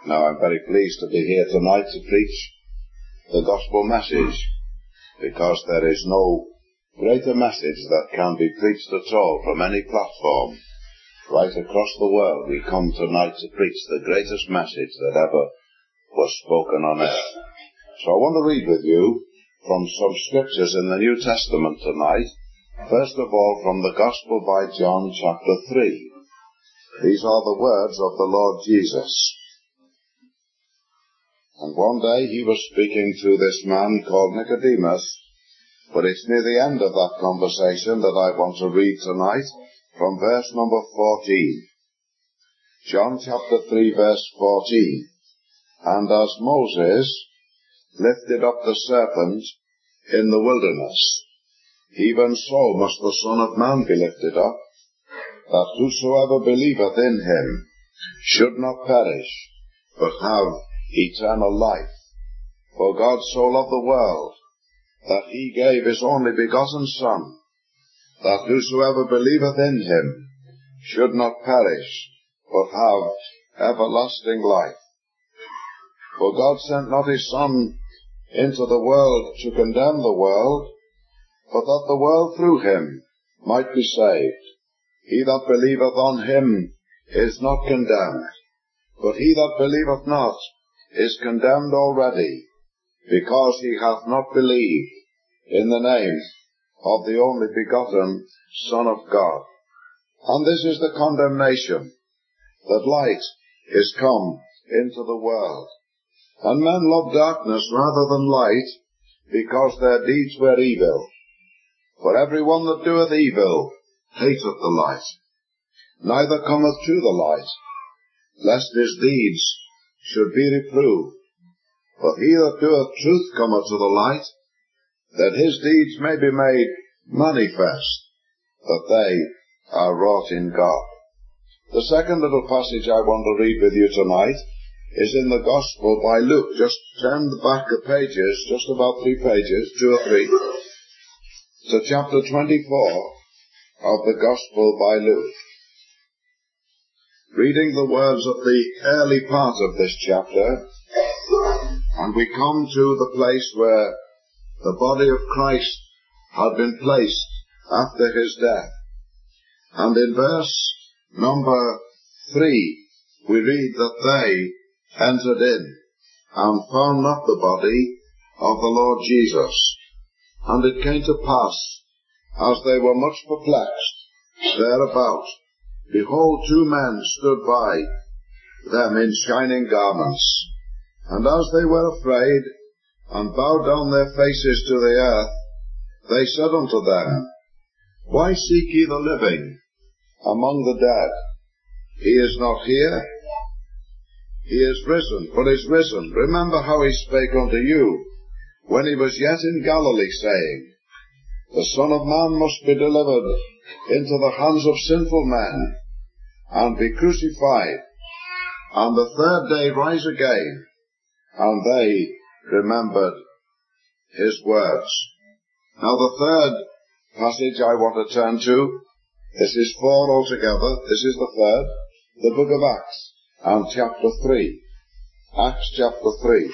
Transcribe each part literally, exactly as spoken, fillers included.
Now, I'm very pleased to be here tonight to preach the gospel message, because there is no greater message that can be preached at all from any platform. Right across the world, we come tonight to preach the greatest message that ever was spoken on earth. So I want to read with you from some scriptures in the New Testament tonight. First of all, from the Gospel by John, chapter three. These are the words of the Lord Jesus. And one day he was speaking to this man called Nicodemus, but it's near the end of that conversation that I want to read tonight, from verse number fourteen. John chapter three, verse fourteen. And as Moses lifted up the serpent in the wilderness, even so must the Son of Man be lifted up, that whosoever believeth in him should not perish, but have eternal life. For God so loved the world, that he gave his only begotten Son, that whosoever believeth in him should not perish, but have everlasting life. For God sent not his Son into the world to condemn the world, but that the world through him might be saved. He that believeth on him is not condemned, but he that believeth not is condemned already, because he hath not believed in the name of the only begotten Son of God. And this is the condemnation, that light is come into the world, and men love darkness rather than light, because their deeds were evil. For every one that doeth evil hateth the light, neither cometh to the light, lest his deeds should be reproved. But he that doeth truth cometh to the light, that his deeds may be made manifest, that they are wrought in God. The second little passage I want to read with you tonight is in the Gospel by Luke. Just turn back the pages, just about three pages, two or three, to chapter twenty-four of the Gospel by Luke. Reading the words of the early part of this chapter, and we come to the place where the body of Christ had been placed after his death. And in verse number three, we read that they entered in and found not the body of the Lord Jesus. And it came to pass, as they were much perplexed thereabout, behold, two men stood by them in shining garments. And as they were afraid, and bowed down their faces to the earth, they said unto them, Why seek ye the living among the dead? He is not here, he is risen, but is risen. Remember how he spake unto you, when he was yet in Galilee, saying, The Son of Man must be delivered into the hands of sinful men, and be crucified, and the third day rise again. And they remembered his words. Now the third passage I want to turn to, this is four altogether, this is the third, the book of Acts, and chapter three. Acts chapter three.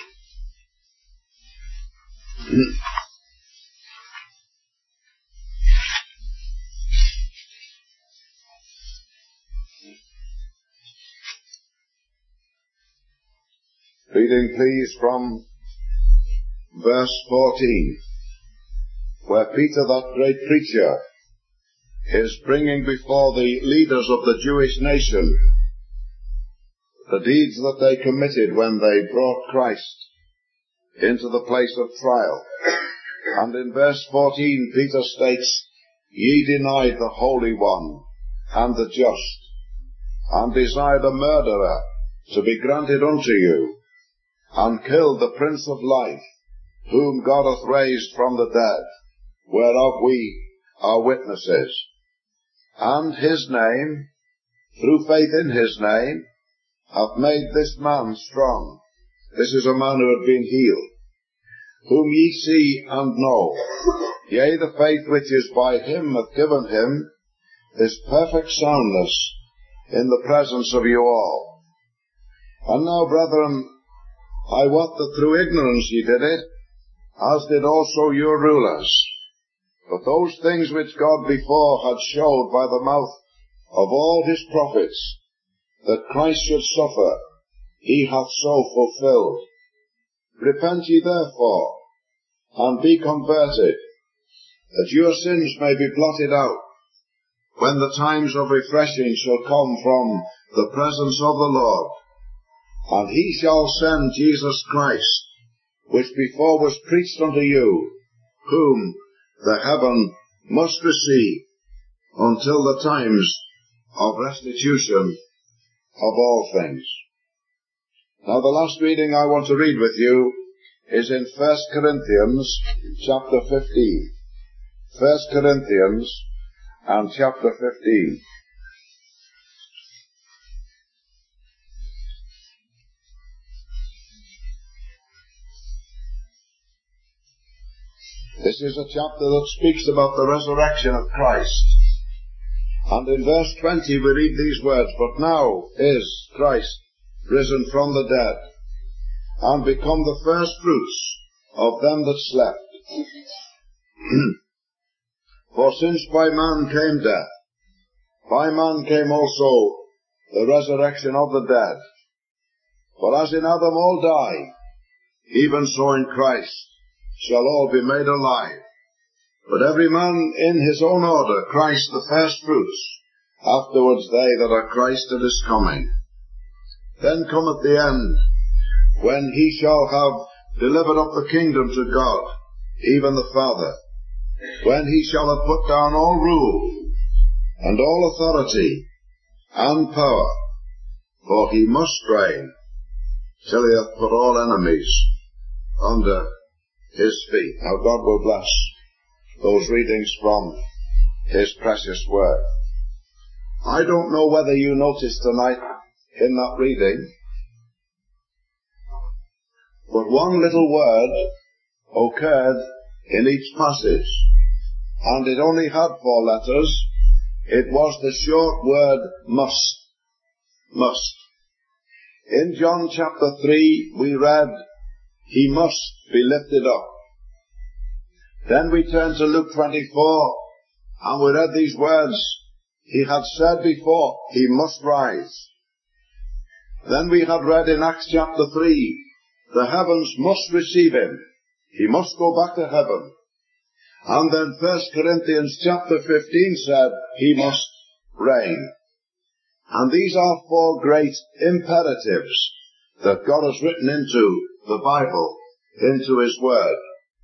Reading please from verse fourteen, where Peter, that great preacher, is bringing before the leaders of the Jewish nation the deeds that they committed when they brought Christ into the place of trial. And in verse fourteen, Peter states, Ye denied the Holy One and the just, and desired a murderer to be granted unto you, and killed the Prince of Life, whom God hath raised from the dead, whereof we are witnesses. And his name, through faith in his name, hath made this man strong. This is a man who had been healed, whom ye see and know. Yea, the faith which is by him hath given him this perfect soundness in the presence of you all. And now, brethren, I wot that through ignorance ye did it, as did also your rulers. But those things which God before had showed by the mouth of all his prophets, that Christ should suffer, he hath so fulfilled. Repent ye therefore, and be converted, that your sins may be blotted out, when the times of refreshing shall come from the presence of the Lord. And he shall send Jesus Christ, which before was preached unto you, whom the heaven must receive until the times of restitution of all things. Now the last reading I want to read with you is in First Corinthians chapter fifteen. First Corinthians and chapter fifteen. This is a chapter that speaks about the resurrection of Christ. And in verse twenty we read these words, But now is Christ risen from the dead, and become the first fruits of them that slept. For since by man came death, by man came also the resurrection of the dead. For as in Adam all die, even so in Christ shall all be made alive. But every man in his own order, Christ the first fruits, afterwards they that are Christ at his coming. Then cometh the end, when he shall have delivered up the kingdom to God, even the Father, when he shall have put down all rule, and all authority, and power, for he must reign, till he hath put all enemies under his feet. Now God will bless those readings from his precious word. I don't know whether you noticed tonight in that reading, but one little word occurred in each passage, and it only had four letters. It was the short word must. Must. In John chapter three we read, he must be lifted up. Then we turn to Luke twenty-four, and we read these words, he had said before, he must rise. Then we had read in Acts chapter three, the heavens must receive him. He must go back to heaven. And then First Corinthians chapter fifteen said, he must reign. And these are four great imperatives that God has written into the Bible, into his word.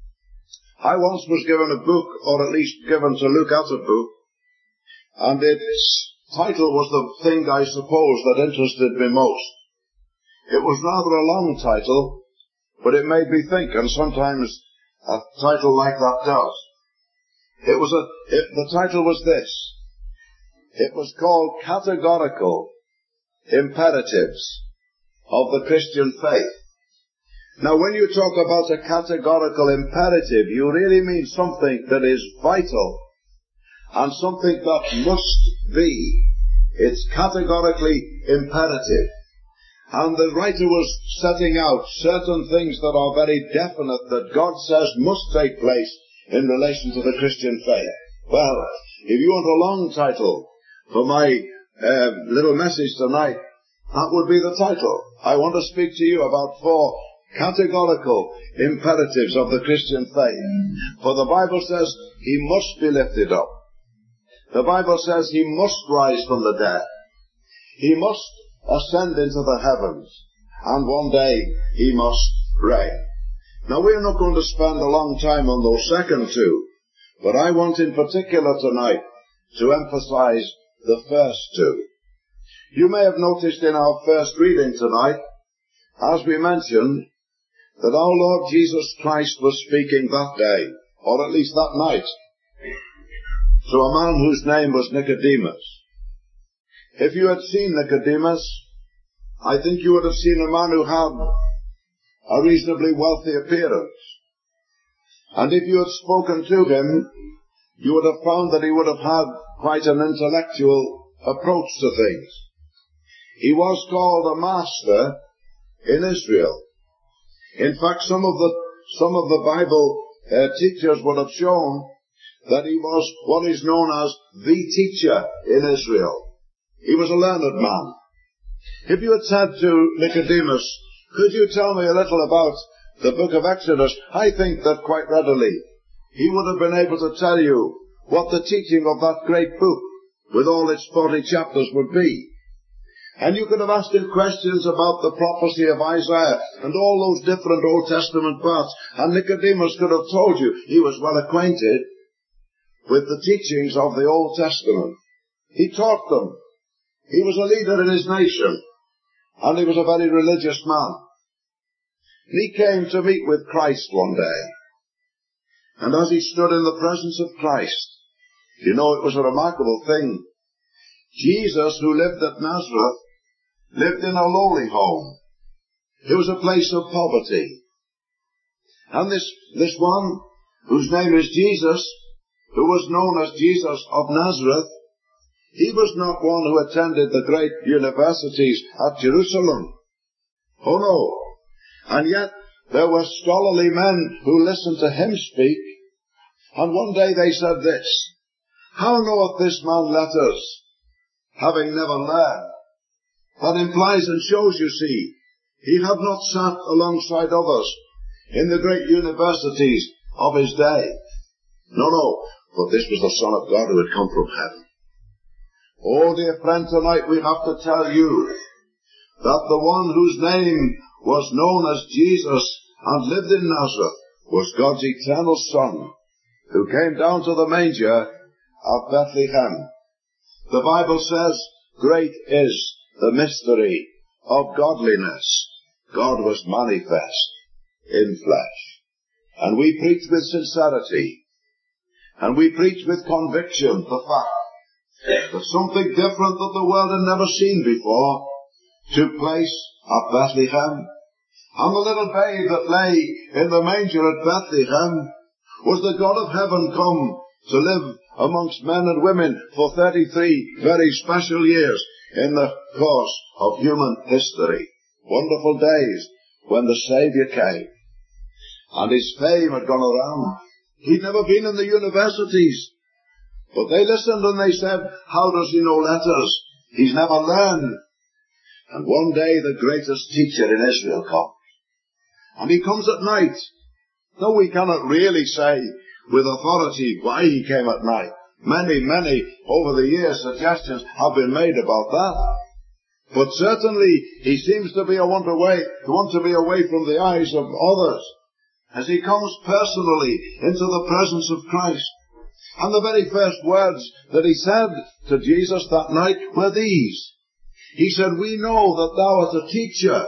I once was given a book, or at least given to look at a book, and its title was the thing I suppose that interested me most. It was rather a long title, but it made me think, and sometimes a title like that does. It was a, it, the title was this. It was called Categorical Imperatives of the Christian Faith. Now when you talk about a categorical imperative, you really mean something that is vital and something that must be. It's categorically imperative. And the writer was setting out certain things that are very definite that God says must take place in relation to the Christian faith. Well, if you want a long title for my uh, little message tonight, that would be the title. I want to speak to you about four categorical imperatives of the Christian faith. For the Bible says he must be lifted up. The Bible says he must rise from the dead. He must ascend into the heavens. And one day he must reign. Now we're not going to spend a long time on those second two, but I want in particular tonight to emphasize the first two. You may have noticed in our first reading tonight, as we mentioned, that our Lord Jesus Christ was speaking that day, or at least that night, to a man whose name was Nicodemus. If you had seen Nicodemus, I think you would have seen a man who had a reasonably wealthy appearance. And if you had spoken to him, you would have found that he would have had quite an intellectual approach to things. He was called a master in Israel. In fact, some of the, some of the Bible uh, teachers would have shown that he was what is known as the teacher in Israel. He was a learned man. If you had said to Nicodemus, could you tell me a little about the book of Exodus, I think that quite readily he would have been able to tell you what the teaching of that great book with all its forty chapters would be. And you could have asked him questions about the prophecy of Isaiah and all those different Old Testament parts, and Nicodemus could have told you he was well acquainted with the teachings of the Old Testament. He taught them. He was a leader in his nation, and he was a very religious man. And he came to meet with Christ one day. And as he stood in the presence of Christ, you know, it was a remarkable thing. Jesus, who lived at Nazareth, lived in a lowly home. It was a place of poverty. And this, this one, whose name is Jesus, who was known as Jesus of Nazareth, he was not one who attended the great universities at Jerusalem. Oh no. And yet there were scholarly men who listened to him speak, and one day they said this, how knoweth this man letters, having never learned? That implies and shows, you see, he had not sat alongside others in the great universities of his day. No, no, but this was the Son of God who had come from heaven. Oh, dear friend, tonight we have to tell you that the one whose name was known as Jesus and lived in Nazareth was God's eternal Son, who came down to the manger of Bethlehem. The Bible says, great is the mystery of godliness. God was manifest in flesh. And we preach with sincerity, and we preach with conviction the fact that something different that the world had never seen before took place at Bethlehem. And the little babe that lay in the manger at Bethlehem was the God of heaven come to live amongst men and women for thirty-three very special years in the course of human history. Wonderful days when the Saviour came. And his fame had gone around. He'd never been in the universities. But they listened and they said, how does he know letters? He's never learned. And one day the greatest teacher in Israel comes. And he comes at night. No, we cannot really say with authority why he came at night. Many, many, over the years, suggestions have been made about that. But certainly he seems to be a want away, to want to be away from the eyes of others, as he comes personally into the presence of Christ. And the very first words that he said to Jesus that night were these. He said, we know that thou art a teacher.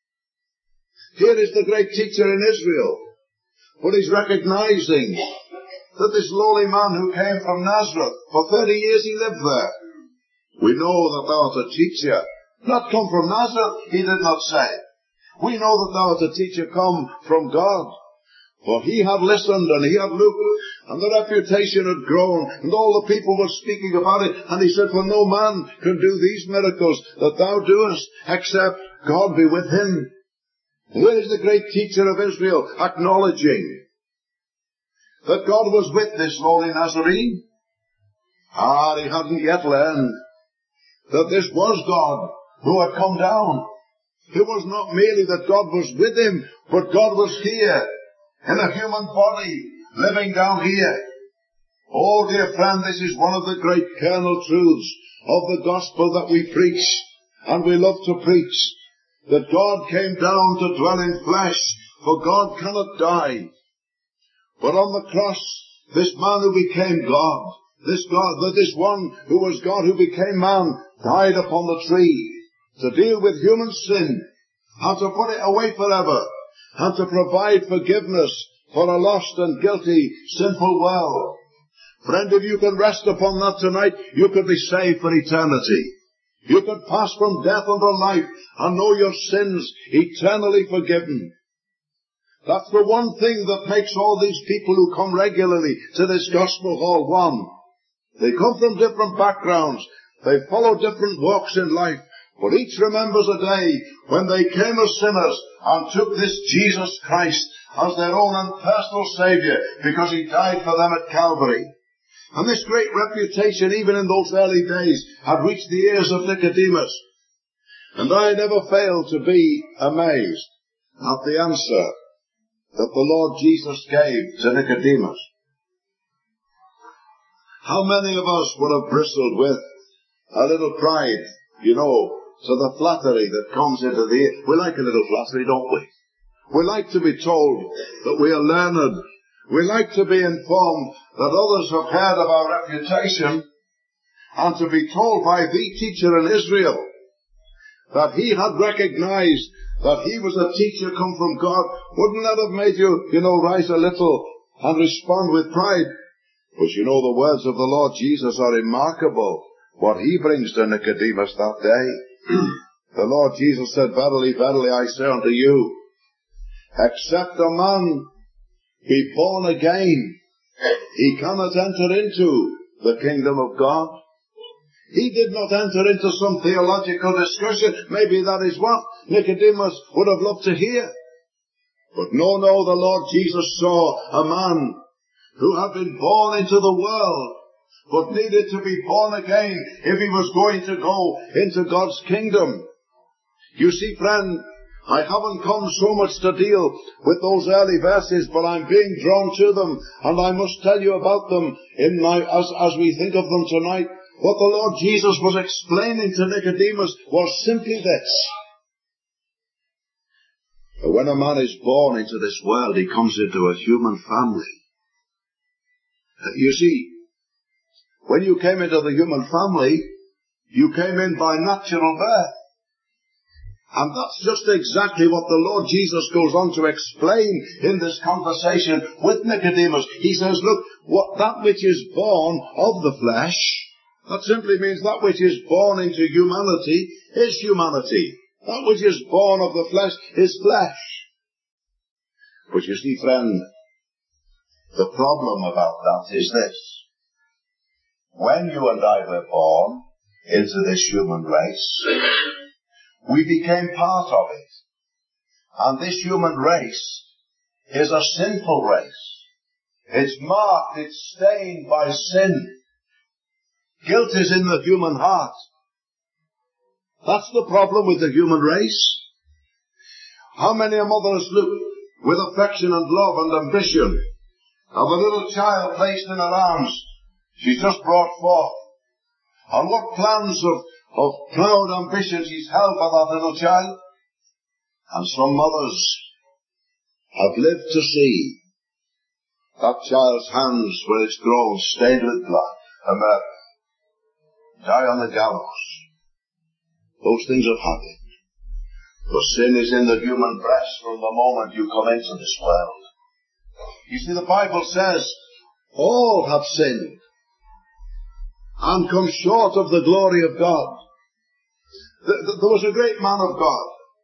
Here is the great teacher in Israel. But he's recognizing that this lowly man who came from Nazareth, for thirty years he lived there. We know that thou art a teacher. Not come from Nazareth, he did not say. We know that thou art a teacher come from God. For he had listened and he had looked, and the reputation had grown, and all the people were speaking about it. And he said, for no man can do these miracles that thou doest, except God be with him. Where is the great teacher of Israel acknowledging that God was with this lowly Nazarene? Ah, he hadn't yet learned that this was God who had come down. It was not merely that God was with him, but God was here in a human body, living down here. Oh, dear friend, this is one of the great kernel truths of the gospel that we preach, and we love to preach, that God came down to dwell in flesh, for God cannot die. But on the cross, this man who became God, this God, that this one who was God who became man, died upon the tree to deal with human sin, and to put it away forever, and to provide forgiveness for a lost and guilty, sinful world. Friend, if you can rest upon that tonight, you could be saved for eternity. You could pass from death unto life and know your sins eternally forgiven. That's the one thing that makes all these people who come regularly to this gospel hall one. They come from different backgrounds. They follow different walks in life. But each remembers a day when they came as sinners and took this Jesus Christ as their own and personal Saviour, because he died for them at Calvary. And this great reputation, even in those early days, had reached the ears of Nicodemus. And I never failed to be amazed at the answer that the Lord Jesus gave to Nicodemus. How many of us would have bristled with a little pride, you know, to the flattery that comes into the ear? We like a little flattery, don't we? We like to be told that we are learned. We like to be informed that others have heard of our reputation, and to be told by the teacher in Israel that he had recognized that he was a teacher come from God. Wouldn't that have made you, you know, rise a little and respond with pride? But you know, the words of the Lord Jesus are remarkable. What he brings to Nicodemus that day. The Lord Jesus said, "Verily, verily, I say unto you, except a man be born again, he cannot enter into the kingdom of God." He did not enter into some theological discussion. Maybe that is what Nicodemus would have loved to hear. But no, no, the Lord Jesus saw a man who had been born into the world, but needed to be born again if he was going to go into God's kingdom. You see, friend, I haven't come so much to deal with those early verses, but I'm being drawn to them, and I must tell you about them in my, as, as we think of them tonight. What the Lord Jesus was explaining to Nicodemus was simply this. When a man is born into this world, he comes into a human family. You see, when you came into the human family, you came in by natural birth. And that's just exactly what the Lord Jesus goes on to explain in this conversation with Nicodemus. He says, look, what that which is born of the flesh, that simply means that which is born into humanity is humanity. That which is born of the flesh is flesh. But you see, friend, the problem about that is this. When you and I were born into this human race, we became part of it. And this human race is a sinful race. It's marked, it's stained by sin. Guilt is in the human heart. That's the problem with the human race. How many a mother has looked with affection and love and ambition of a little child placed in her arms she's just brought forth, and what plans of, of proud ambition she's held by that little child? And some mothers have lived to see that child's hands, where it's grown, stained with blood and murder, die on the gallows. Those things have happened. For sin is in the human breast from the moment you come into this world. You see, the Bible says, all have sinned and come short of the glory of God. There was a great man of God,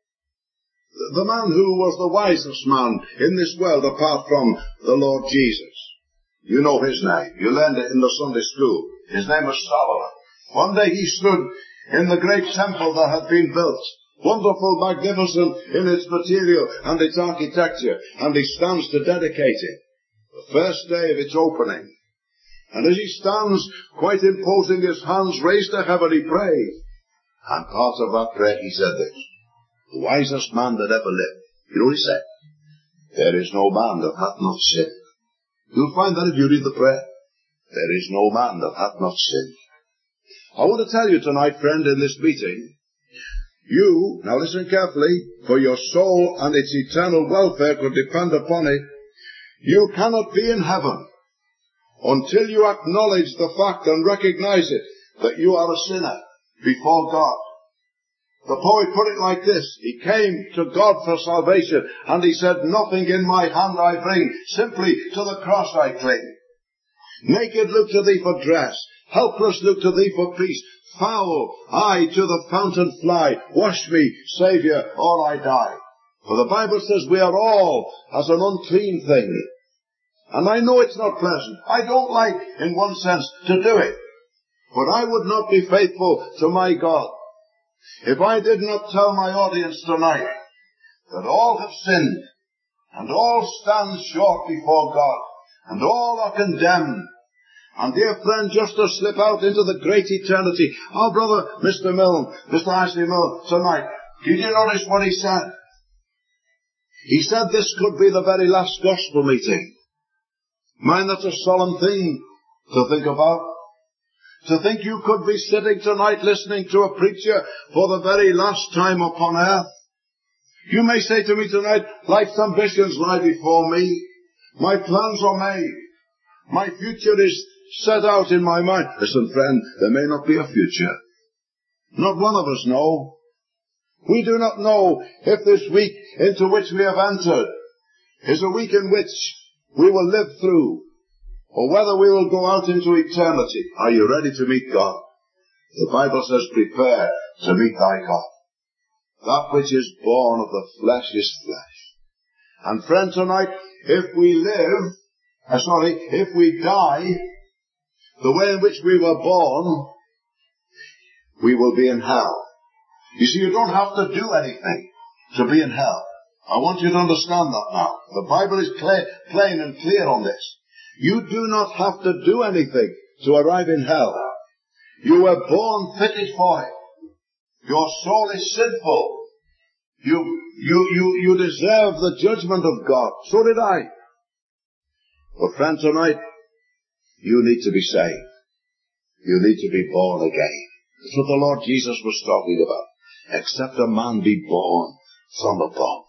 the man who was the wisest man in this world apart from the Lord Jesus. You know his name. You learned it in the Sunday school. His name was Solomon. One day he stood in the great temple that had been built, wonderful, magnificent in its material and its architecture, and he stands to dedicate it, the first day of its opening. And as he stands, quite imposing, his hands raised to heaven, he prayed. And part of that prayer he said this, the wisest man that ever lived. You know what he said? There is no man that hath not sinned. You'll find that if you read the prayer. There is no man that hath not sinned. I want to tell you tonight, friend, in this meeting, you, now listen carefully, for your soul and its eternal welfare could depend upon it, you cannot be in heaven until you acknowledge the fact and recognize it, that you are a sinner before God. The poet put it like this, he came to God for salvation, and he said, nothing in my hand I bring, simply to the cross I cling. Naked look to thee for dress, helpless look to thee for peace, foul, I to the fountain fly, wash me, Saviour, or I die. For the Bible says we are all as an unclean thing. And I know it's not pleasant. I don't like, in one sense, to do it. But I would not be faithful to my God If I did not tell my audience tonight that all have sinned, and all stand short before God, and all are condemned, and dear friend, just to slip out into the great eternity. Oh, brother, Mister Milne, Mister Ashley Milne, tonight, did you notice what he said? He said this could be the very last gospel meeting. Mind, that's a solemn thing to think about. To think you could be sitting tonight listening to a preacher for the very last time upon earth. You may say to me tonight, life's ambitions lie before me. My plans are made. My future is set out in my mind. Listen, friend, there may not be a future. Not one of us know. We do not know if this week into which we have entered is a week in which we will live through, or whether we will go out into eternity. Are you ready to meet God? The Bible says, prepare to meet thy God. That which is born of the flesh is flesh. And friend, tonight, if we live, uh, sorry, if we die the way in which we were born, we will be in hell. You see, you don't have to do anything to be in hell. I want you to understand that now. The Bible is clear, plain and clear on this. You do not have to do anything to arrive in hell. You were born fitted for it. Your soul is sinful. You, you, you, you deserve the judgment of God. So did I. But friend, tonight, you need to be saved. You need to be born again. That's what the Lord Jesus was talking about. Except a man be born from above.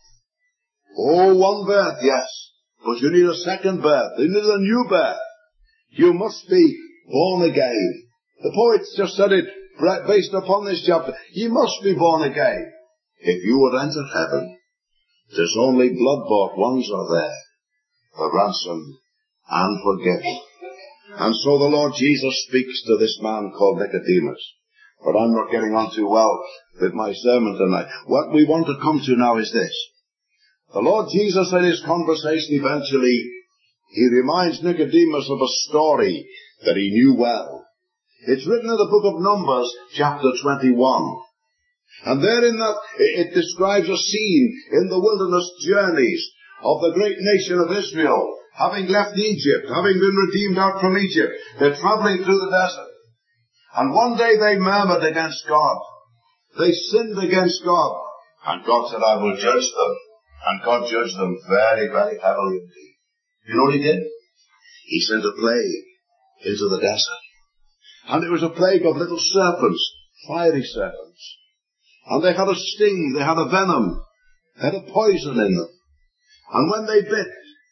Oh, one birth, yes. But you need a second birth. You need a new birth. You must be born again. The poets just said it based upon this chapter. You must be born again. If you would enter heaven, there's only blood-bought ones are there for ransom and forgiven. And so the Lord Jesus speaks to this man called Nicodemus. But I'm not getting on too well with my sermon tonight. What we want to come to now is this. The Lord Jesus, in his conversation eventually, he reminds Nicodemus of a story that he knew well. It's written in the book of Numbers, chapter twenty-one. And there in that, it describes a scene in the wilderness journeys of the great nation of Israel, having left Egypt, having been redeemed out from Egypt. They're traveling through the desert. And one day they murmured against God. They sinned against God. And God said, I will judge them. And God judged them very, very heavily indeed. You know what he did? He sent a plague into the desert. And it was a plague of little serpents, fiery serpents. And they had a sting, they had a venom, they had a poison in them. And when they bit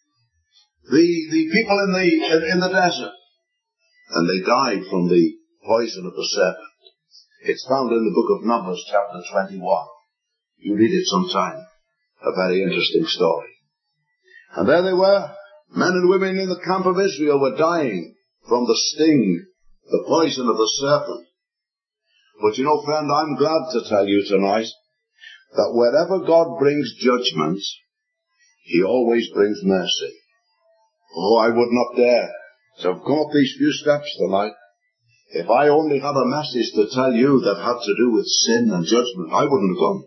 the, the people in the, in, in the desert, and they died from the poison of the serpent. It's found in the book of Numbers, chapter twenty-one. You read it sometime. A very interesting story. And there they were. Men and women in the camp of Israel were dying from the sting, the poison of the serpent. But you know, friend, I'm glad to tell you tonight that wherever God brings judgment, he always brings mercy. Oh, I would not dare to have come up these few steps tonight. If I only had a message to tell you that had to do with sin and judgment, I wouldn't have come.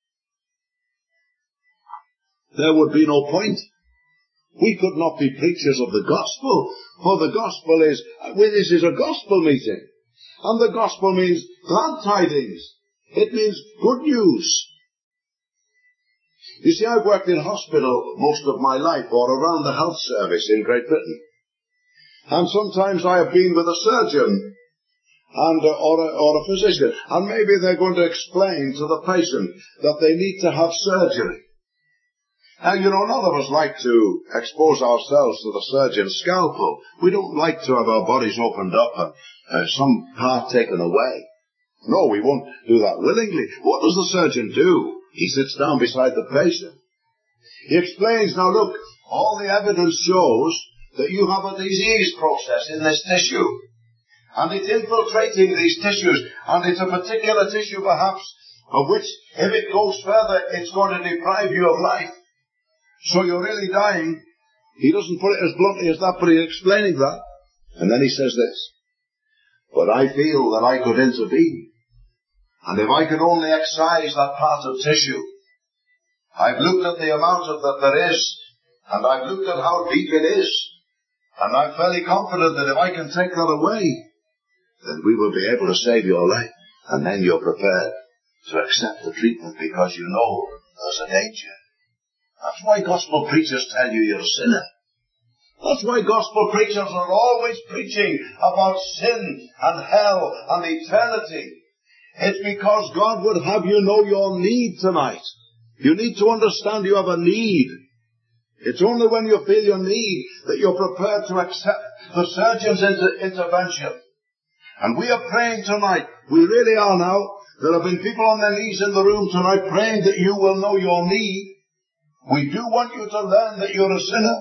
There would be no point. We could not be preachers of the gospel, for the gospel is, this is a gospel meeting. And the gospel means glad tidings. It means good news. You see, I've worked in hospital most of my life, or around the health service in Great Britain. And sometimes I have been with a surgeon, and uh, or, a, or a physician, and maybe they're going to explain to the patient that they need to have surgery. And you know, none of us like to expose ourselves to the surgeon's scalpel. We don't like to have our bodies opened up and uh, some part taken away. No, we won't do that willingly. What does the surgeon do? He sits down beside the patient. He explains, now look, all the evidence shows that you have a disease process in this tissue. And it's infiltrating these tissues. And it's a particular tissue perhaps of which, if it goes further, it's going to deprive you of life. So you're really dying. He doesn't put it as bluntly as that, but he's explaining that. And then he says this. But I feel that I could intervene. And if I could only excise that part of tissue, I've looked at the amount of that there is, and I've looked at how deep it is, and I'm fairly confident that if I can take that away, then we will be able to save your life. And then you're prepared to accept the treatment because you know there's a danger. That's why gospel preachers tell you you're a sinner. That's why gospel preachers are always preaching about sin and hell and eternity. It's because God would have you know your need tonight. You need to understand you have a need. It's only when you feel your need that you're prepared to accept the surgeon's inter- intervention. And we are praying tonight. We really are now. There have been people on their knees in the room tonight praying that you will know your need. We do want you to learn that you're a sinner.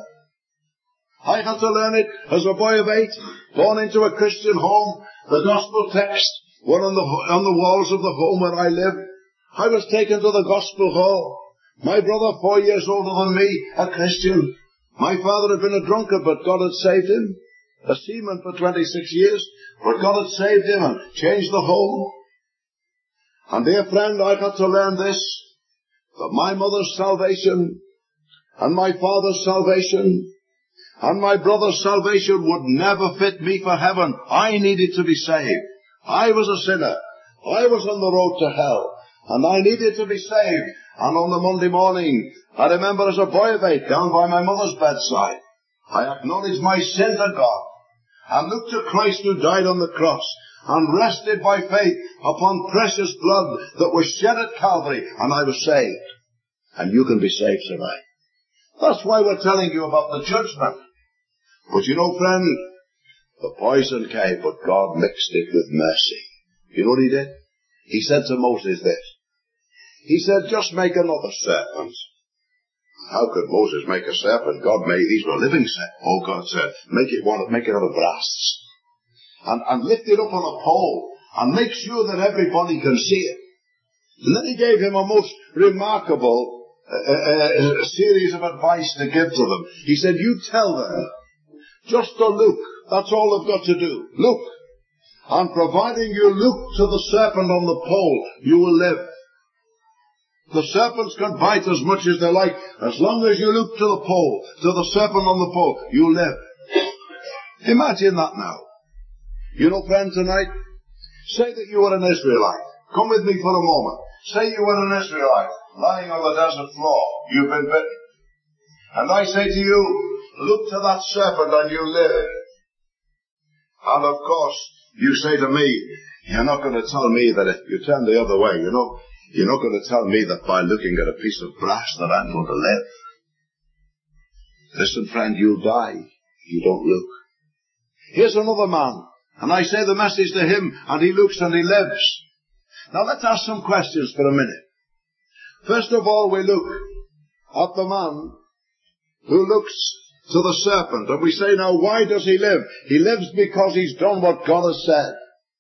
I had to learn it as a boy of eight, born into a Christian home. The gospel texts were on the, on the walls of the home where I lived. I was taken to the gospel hall. My brother, four years older than me, a Christian. My father had been a drunkard, but God had saved him. A seaman for twenty-six years, but God had saved him and changed the home. And dear friend, I had to learn this, that my mother's salvation and my father's salvation and my brother's salvation would never fit me for heaven. I needed to be saved. I was a sinner. I was on the road to hell. And I needed to be saved. And on the Monday morning, I remember as a boy of eight, down by my mother's bedside, I acknowledged my sin to God and looked to Christ who died on the cross and rested by faith upon precious blood that was shed at Calvary, and I was saved. And you can be saved tonight. That's why we're telling you about the judgment. But you know, friend, the poison came, but God mixed it with mercy. You know what he did? He said to Moses this. He said, just make another serpent. How could Moses make a serpent? God made, these were living serpents. Oh, God said, make it one, make it out of brass. And, and lift it up on a pole. And make sure that everybody can see it. And then he gave him a most remarkable uh, uh, series of advice to give to them. He said, you tell them just to look. That's all they've got to do. Look. And providing you look to the serpent on the pole, you will live. The serpents can bite as much as they like. As long as you look to the pole, to the serpent on the pole, you live. Imagine that now. You know, friend, tonight, say that you were an Israelite. Come with me for a moment. Say you were an Israelite, lying on the desert floor. You've been bitten. And I say to you, look to that serpent and you live. And of course, you say to me, you're not going to tell me that if you turn the other way, you know, you're not going to tell me that by looking at a piece of brass that I'm going to live. Listen, friend, you'll die if you don't look. Here's another man, and I say the message to him, and he looks and he lives. Now let's ask some questions for a minute. First of all, we look at the man who looks to the serpent, and we say, now, why does he live? He lives because he's done what God has said.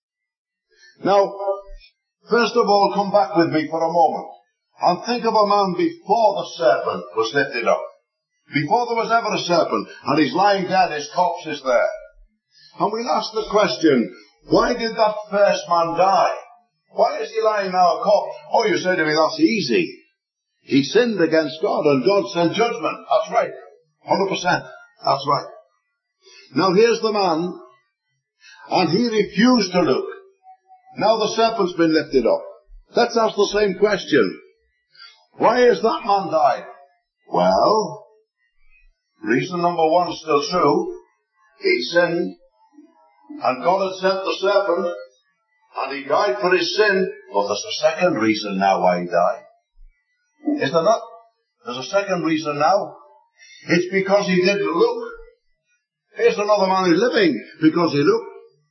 Now, first of all, come back with me for a moment and think of a man before the serpent was lifted up. Before there was ever a serpent, and he's lying dead, his corpse is there. And we'll ask the question, why did that first man die? Why is he lying now a corpse? Oh, you say to me, that's easy. He sinned against God, and God sent judgment. That's right. one hundred percent. That's right. Now here's the man, and he refused to look. Now the serpent's been lifted up. Let's ask the same question. Why has that man died? Well, reason number one is still true. He sinned, and God had sent the serpent, and he died for his sin. But there's a second reason now why he died. Is there not? There's a second reason now. It's because he didn't look. Here's another man who's living because he looked.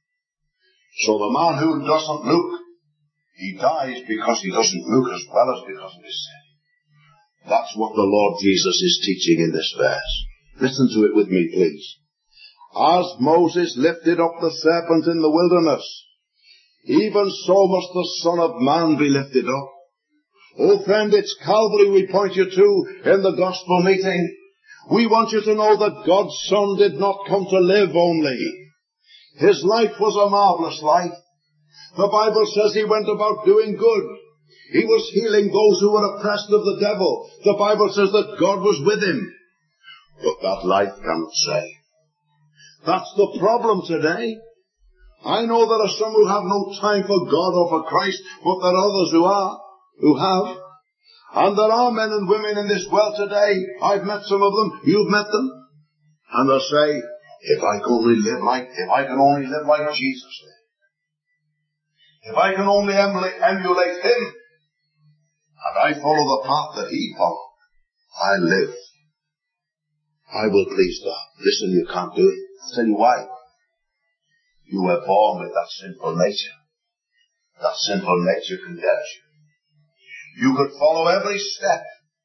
So the man who doesn't look, he dies because he doesn't look as well as because of his sin. That's what the Lord Jesus is teaching in this verse. Listen to it with me, please. As Moses lifted up the serpent in the wilderness, even so must the Son of Man be lifted up. Oh friend, it's Calvary we point you to in the gospel meeting. We want you to know that God's Son did not come to live only. His life was a marvelous life. The Bible says he went about doing good. He was healing those who were oppressed of the devil. The Bible says that God was with him. But that life cannot save. That's the problem today. I know there are some who have no time for God or for Christ, but there are others who are, who have. And there are men and women in this world today. I've met some of them. You've met them. And they'll say, if I can only live like, if I can only live like Jesus did. If I can only emulate him, and I follow the path that he followed, I live. I will please God. Listen, you can't do it. I'll tell you why. You were born with that sinful nature. That sinful nature condemns you. You could follow every step,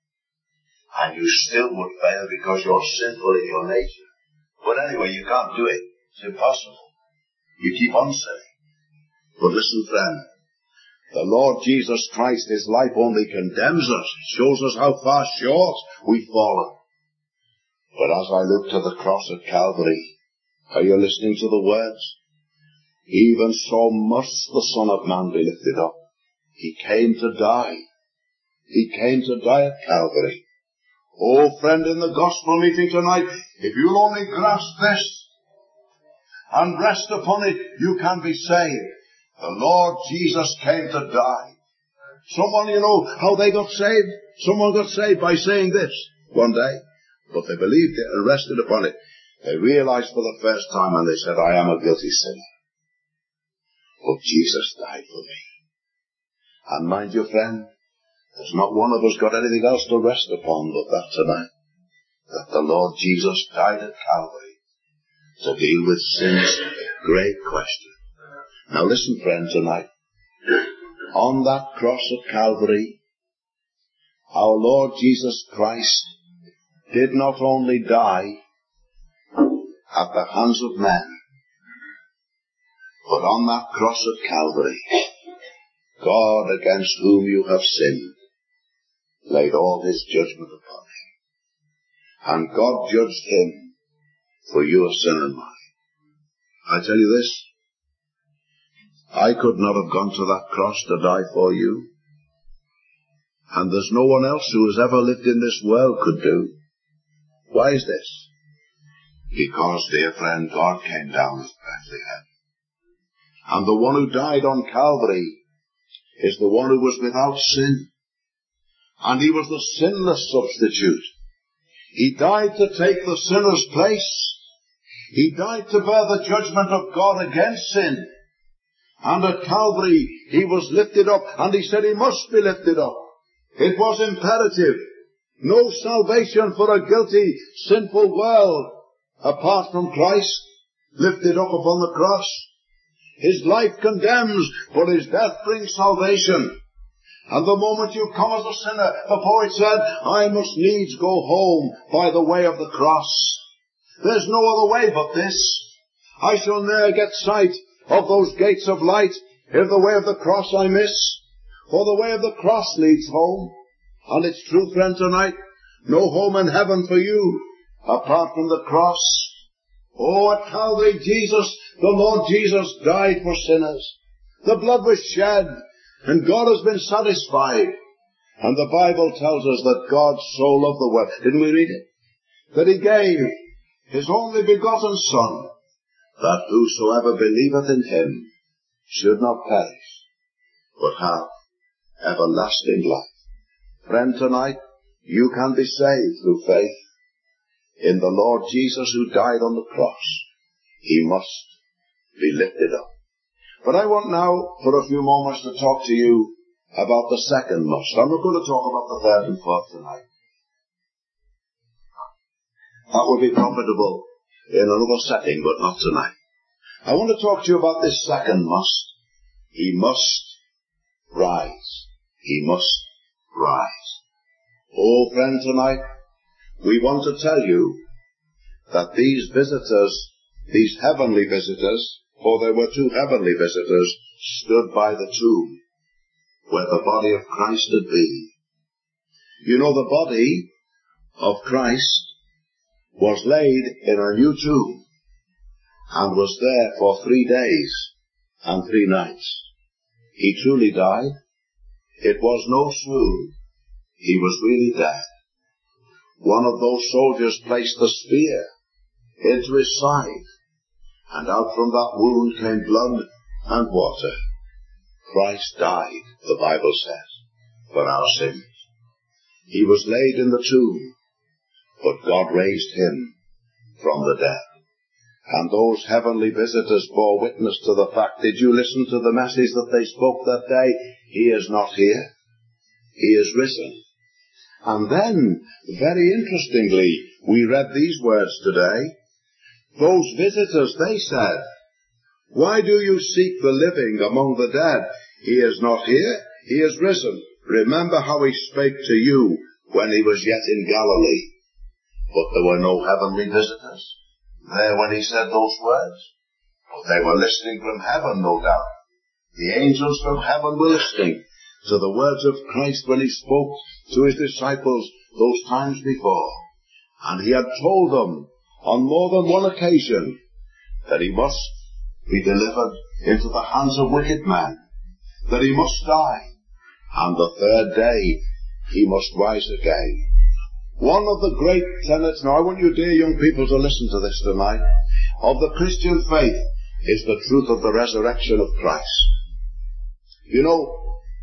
and you still would fail because you're sinful in your nature. But anyway, you can't do it. It's impossible. You keep on sinning. But listen, friend, the Lord Jesus Christ, his life only condemns us. It shows us how far short we've fallen. But as I look to the cross at Calvary, are you listening to the words? Even so must the Son of Man be lifted up. He came to die. He came to die at Calvary. Oh, friend, in the gospel meeting tonight, if you'll only grasp this and rest upon it, you can be saved. The Lord Jesus came to die. Someone, you know how they got saved? Someone got saved by saying this one day. But they believed it and rested upon it. They realized for the first time and they said, I am a guilty sinner. But Jesus died for me. And mind you, friend, there's not one of us got anything else to rest upon but that tonight. That the Lord Jesus died at Calvary to deal with sin's great question. Now listen, friend, tonight. On that cross at Calvary, our Lord Jesus Christ did not only die at the hands of men, but on that cross at Calvary, God, against whom you have sinned, laid all his judgment upon him. And God judged him for your sin and mine. I tell you this, I could not have gone to that cross to die for you. And there's no one else who has ever lived in this world could do. Why is this? Because, dear friend, God came down as Bethlehem. And the one who died on Calvary is the one who was without sin. And he was the sinless substitute. He died to take the sinner's place. He died to bear the judgment of God against sin. And at Calvary he was lifted up, and he said he must be lifted up. It was imperative. No salvation for a guilty, sinful world apart from Christ lifted up upon the cross. His life condemns, but his death brings salvation. And the moment you come as a sinner, the poet said, I must needs go home by the way of the cross. There's no other way but this. I shall ne'er get sight of those gates of light if the way of the cross I miss. For the way of the cross leads home. And it's true, friend, tonight, no home in heaven for you apart from the cross. Oh, at Calvary, Jesus, the Lord Jesus, died for sinners. The blood was shed, and God has been satisfied. And the Bible tells us that God so loved the world. Didn't we read it? That he gave his only begotten Son, that whosoever believeth in him should not perish, but have everlasting life. Friend, tonight, you can be saved through faith in the Lord Jesus who died on the cross. He must be lifted up. But I want now, for a few moments, to talk to you about the second must. I'm not going to talk about the third and fourth tonight. That would be profitable in another setting, but not tonight. I want to talk to you about this second must. He must rise. He must rise. Oh, friend, tonight, we want to tell you that these visitors, these heavenly visitors, for there were two heavenly visitors, stood by the tomb where the body of Christ had been. You know, the body of Christ was laid in a new tomb and was there for three days and three nights. He truly died. It was no swoon. He was really dead. One of those soldiers placed the spear into his side, and out from that wound came blood and water. Christ died, the Bible says, for our sins. He was laid in the tomb, but God raised him from the dead. And those heavenly visitors bore witness to the fact. Did you listen to the message that they spoke that day? He is not here. He is risen. And then, very interestingly, we read these words today. Those visitors, they said, why do you seek the living among the dead? He is not here. He is risen. Remember how he spake to you when he was yet in Galilee. But there were no heavenly visitors there when he said those words. But they were listening from heaven, no doubt. The angels from heaven were listening to the words of Christ when he spoke to his disciples those times before. And he had told them on more than one occasion that he must be delivered into the hands of wicked men, that he must die, and the third day he must rise again. One of the great tenets, now I want you dear young people to listen to this tonight, of the Christian faith is the truth of the resurrection of Christ. You know,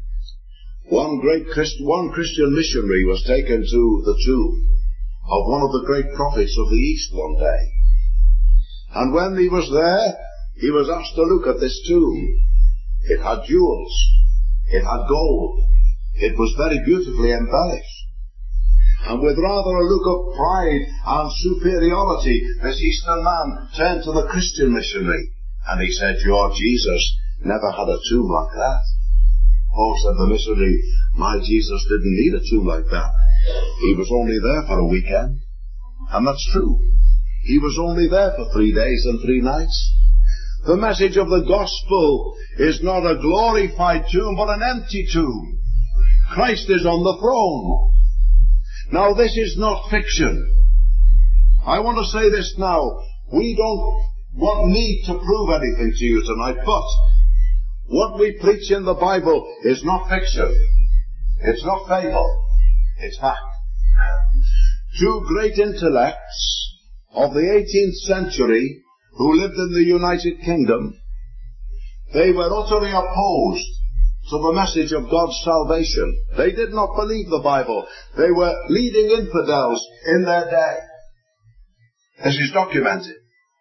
one great Christ, one Christian missionary was taken to the tomb of one of the great prophets of the East one day. And when he was there, he was asked to look at this tomb. It had jewels. It had gold. It was very beautifully embellished. And with rather a look of pride and superiority, this Eastern man turned to the Christian missionary, and he said, your Jesus never had a tomb like that. Oh, said the missionary, my Jesus didn't need a tomb like that. He was only there for a weekend. And that's true. He was only there for three days and three nights. The message of the gospel is not a glorified tomb, but an empty tomb. Christ is on the throne. Now, this is not fiction. I want to say this now. We don't want me to prove anything to you tonight, but what we preach in the Bible is not fiction. It's not fable. It's fact. Two great intellects of the eighteenth century who lived in the United Kingdom, they were utterly opposed to the message of God's salvation. They did not believe the Bible. They were leading infidels in their day. This is documented.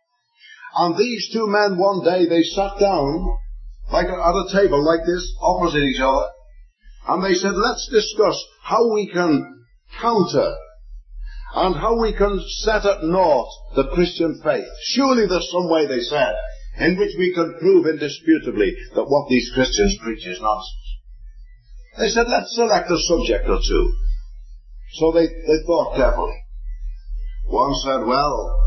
And these two men one day, they sat down like at a table like this, opposite each other, and they said, let's discuss how we can counter and how we can set at naught the Christian faith. Surely there's some way, they said, in which we can prove indisputably that what these Christians preach is nonsense. They said, let's select a subject or two. So they, they thought carefully. One said, well,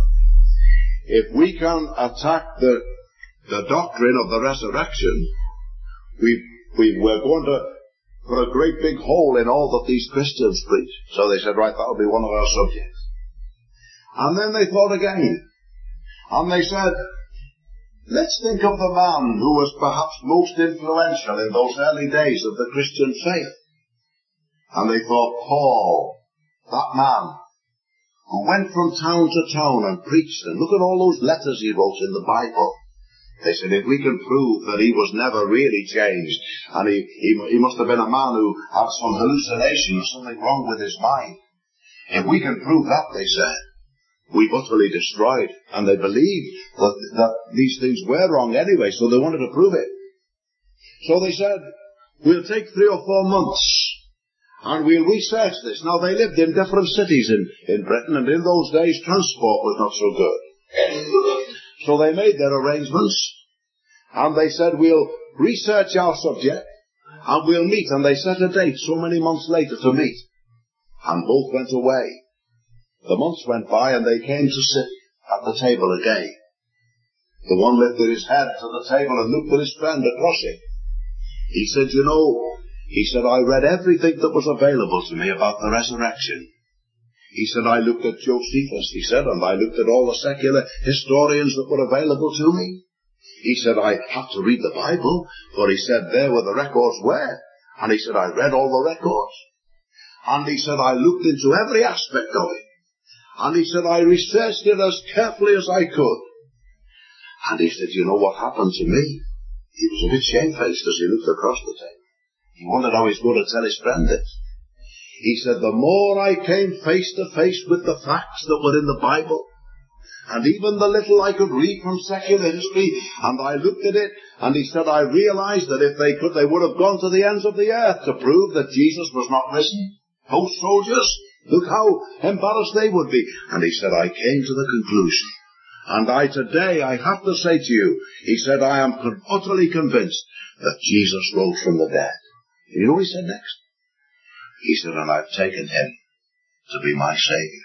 if we can attack the, the doctrine of the resurrection, we, we were going to put a great big hole in all that these Christians preach. So they said, right, that'll be one of our subjects. And then they thought again. And they said, let's think of the man who was perhaps most influential in those early days of the Christian faith. And they thought, Paul, that man who went from town to town and preached, and look at all those letters he wrote in the Bible. They said, if we can prove that he was never really changed, and he, he, he must have been a man who had some hallucination or something wrong with his mind. If we can prove that, they said, we've utterly destroyed. And they believed that, that these things were wrong anyway, so they wanted to prove it. So they said, we'll take three or four months, and we'll research this. Now, they lived in different cities in, in Britain, and in those days, transport was not so good. So they made their arrangements, and they said, we'll research our subject, and we'll meet. And they set a date so many months later to meet. And both went away. The months went by, and they came to sit at the table again. The one lifted his head to the table and looked at his friend across him. He said, you know, he said, I read everything that was available to me about the resurrection. He said, I looked at Josephus, he said, and I looked at all the secular historians that were available to me. He said, I have to read the Bible, for he said, there were the records were. And he said, I read all the records. And he said, I looked into every aspect of it. And he said, I researched it as carefully as I could. And he said, you know what happened to me? He was a bit shamefaced as he looked across the table. He wondered how he's going to tell his friend this. He said, the more I came face to face with the facts that were in the Bible, and even the little I could read from secular history, and I looked at it, and he said, I realized that if they could, they would have gone to the ends of the earth to prove that Jesus was not risen. Those soldiers, look how embarrassed they would be. And he said, I came to the conclusion. And I today, I have to say to you, he said, I am utterly convinced that Jesus rose from the dead. You know what he said next? He said, and I've taken him to be my Savior.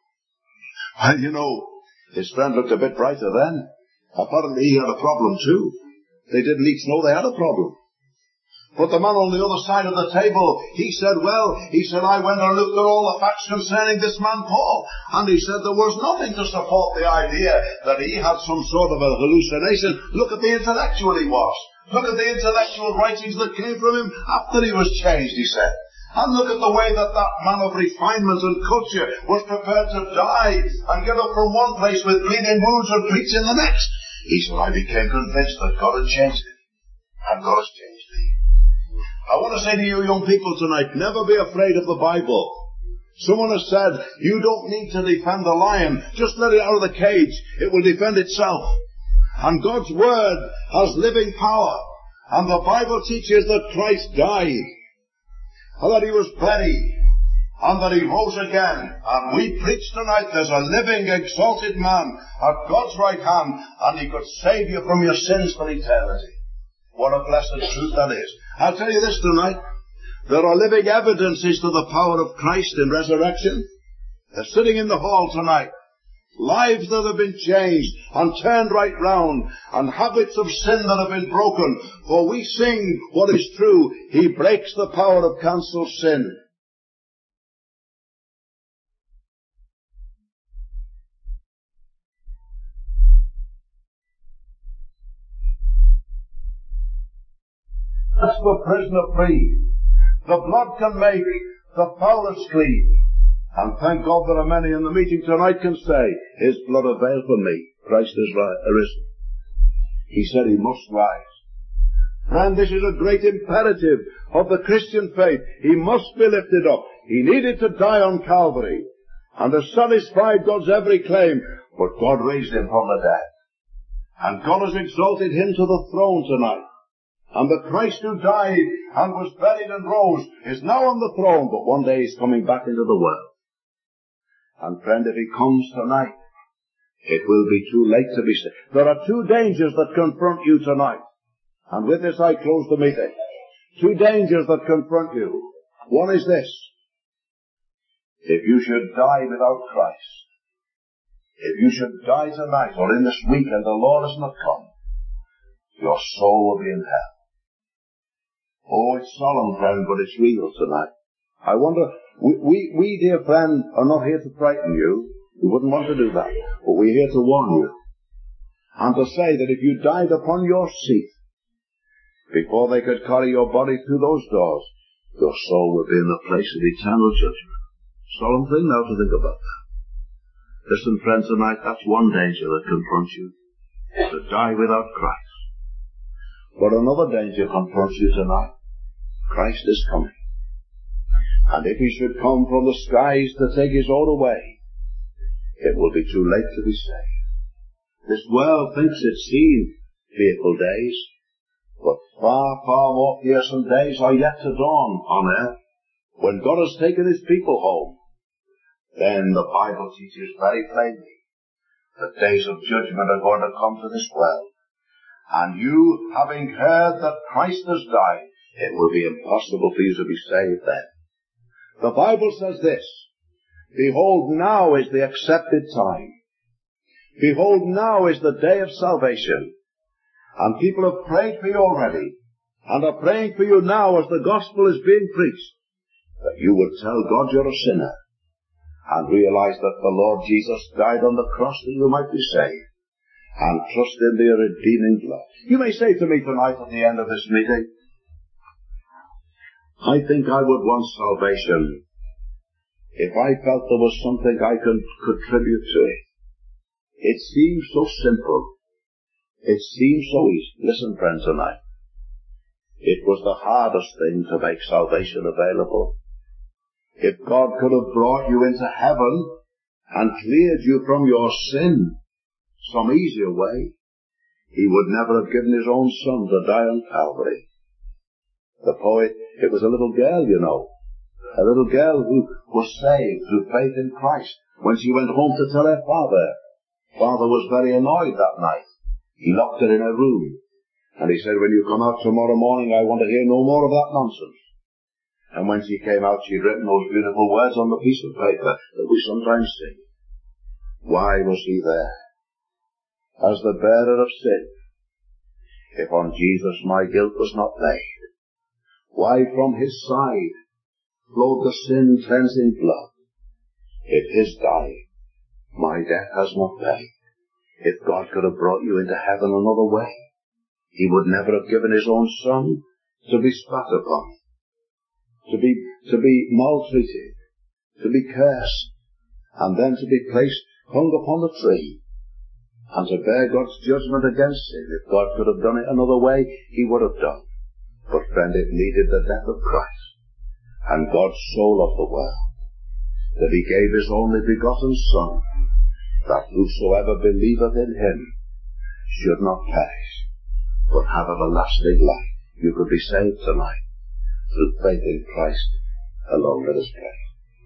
Well, you know, his friend looked a bit brighter then. Apparently he had a problem too. They didn't each know they had a problem. But the man on the other side of the table, he said, well, he said, I went and looked at all the facts concerning this man Paul. And he said there was nothing to support the idea that he had some sort of a hallucination. Look at the intellectual he was. Look at the intellectual writings that came from him after he was changed, he said. And look at the way that that man of refinement and culture was prepared to die and get up from one place with bleeding wounds and preach in the next. He said, I became convinced that God had changed him. And God has changed me. I want to say to you young people tonight, never be afraid of the Bible. Someone has said, you don't need to defend the lion. Just let it out of the cage. It will defend itself. And God's Word has living power. And the Bible teaches that Christ died. And that he was buried. And that he rose again. And we preach tonight there's a living, exalted man at God's right hand. And he could save you from your sins for eternity. What a blessed truth that is. I'll tell you this tonight. There are living evidences to the power of Christ in resurrection. They're sitting in the hall tonight. Lives that have been changed and turned right round, and habits of sin that have been broken. For we sing what is true. He breaks the power of cancelled sin. That's the prisoner free. The blood can make the foulest clean. And thank God there are many in the meeting tonight can say, his blood availed for me. Christ is arisen. He said he must rise. And this is a great imperative of the Christian faith. He must be lifted up. He needed to die on Calvary and has satisfied God's every claim. But God raised him from the dead. And God has exalted him to the throne tonight. And the Christ who died and was buried and rose is now on the throne, but one day he's coming back into the world. And friend, if he comes tonight, it will be too late to be saved. There are two dangers that confront you tonight. And with this I close the meeting. Two dangers that confront you. One is this. If you should die without Christ, if you should die tonight or in this week and the Lord has not come, your soul will be in hell. Oh, it's solemn, friend, but it's real tonight. I wonder, we, we, we, dear friend, are not here to frighten you. We wouldn't want to do that. But we're here to warn you. And to say that if you died upon your seat, before they could carry your body through those doors, your soul would be in the place of eternal judgment. Solemn thing now to think about that. Listen, friend, tonight, that's one danger that confronts you. To die without Christ. But another danger confronts you tonight. Christ is coming. And if he should come from the skies to take his own away, it will be too late to be saved. This world thinks it's seen fearful days, but far, far more fearsome days are yet to dawn on earth, when God has taken his people home. Then the Bible teaches very plainly that days of judgment are going to come to this world. And you, having heard that Christ has died, it will be impossible for you to be saved then. The Bible says this, behold, now is the accepted time. Behold, now is the day of salvation. And people have prayed for you already, and are praying for you now as the gospel is being preached, that you would tell God you're a sinner, and realize that the Lord Jesus died on the cross that you might be saved. and trust in the redeeming blood. You may say to me tonight at the end of this meeting, I think I would want salvation if I felt there was something I could contribute to it. It seems so simple. It seems so easy. Listen, friend, tonight. It was the hardest thing to make salvation available. If God could have brought you into heaven and cleared you from your sin some easier way, He would never have given His own Son to die on Calvary. The poet, it was a little girl, you know, a little girl who was saved through faith in Christ. When she went home to tell her father, father was very annoyed that night. He locked her in her room, and he said, when you come out tomorrow morning, I want to hear no more of that nonsense. And when she came out, she'd written those beautiful words on the piece of paper that we sometimes sing. Why was he there? As the bearer of sin, if on Jesus my guilt was not laid? Why from His side flowed the sin-cleansing blood? If His dying, my debt has not paid. If God could have brought you into heaven another way, He would never have given His own Son to be spat upon, to be, to be maltreated, to be cursed, and then to be placed, hung upon the tree, and to bear God's judgment against sin. If God could have done it another way, He would have done. But friend, it needed the death of Christ, and God so loved the world, that He gave His only begotten Son, that whosoever believeth in Him should not perish, but have everlasting life. You could be saved tonight through faith in Christ alone. Let us pray.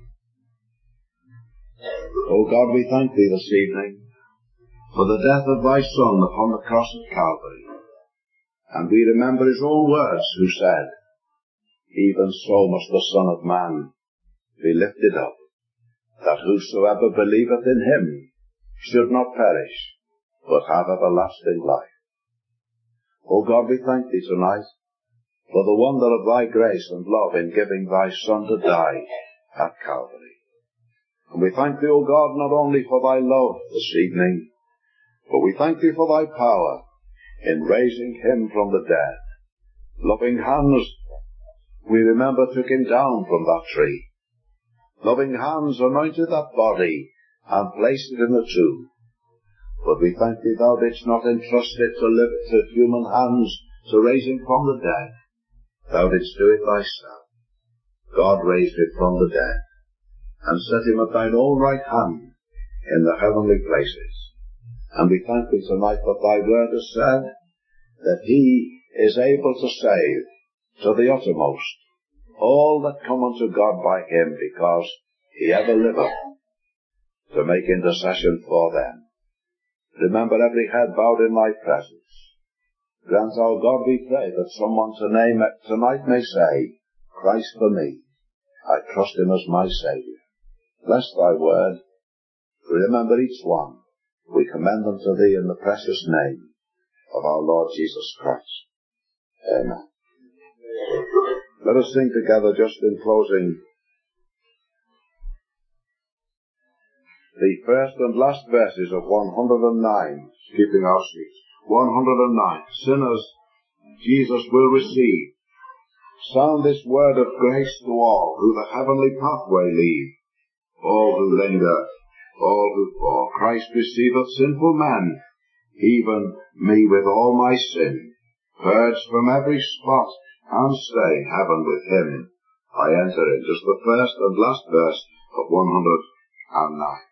O God, we thank Thee this evening for the death of Thy Son upon the cross of Calvary. And we remember His own words, who said, even so must the Son of Man be lifted up, that whosoever believeth in Him should not perish, but have everlasting life. O God, we thank Thee tonight for the wonder of Thy grace and love in giving Thy Son to die at Calvary. And we thank Thee, O God, not only for Thy love this evening, but we thank Thee for Thy power in raising Him from the dead. Loving hands, we remember, took Him down from that tree. Loving hands anointed that body and placed it in the tomb. But we thank Thee, Thou didst not entrust it to live to human hands to raise Him from the dead. Thou didst do it Thyself. God raised Him from the dead and set Him at Thine own right hand in the heavenly places. And we thank Thee tonight that Thy word has said that He is able to save to the uttermost all that come unto God by Him, because He ever liveth to make intercession for them. Remember every head bowed in Thy presence. Grant, our God, we pray, that someone tonight may say, Christ for me, I trust Him as my Saviour. Bless Thy word. Remember each one. We commend them to Thee in the precious name of our Lord Jesus Christ. Amen. Let us sing together, just in closing, the first and last verses of one hundred nine, keeping our seats. one hundred nine. Sinners, Jesus will receive. Sound this word of grace to all who the heavenly pathway leave, all who linger, all who fall. Christ receiveth sinful men, even me with all my sin. Purged from every spot, and stay heaven with Him I enter in. Just the first and last verse of one hundred nine.